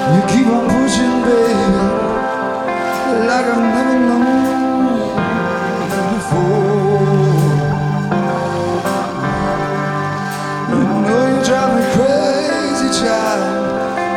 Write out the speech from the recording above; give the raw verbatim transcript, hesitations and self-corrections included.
You keep on pushing, baby, like I've never known.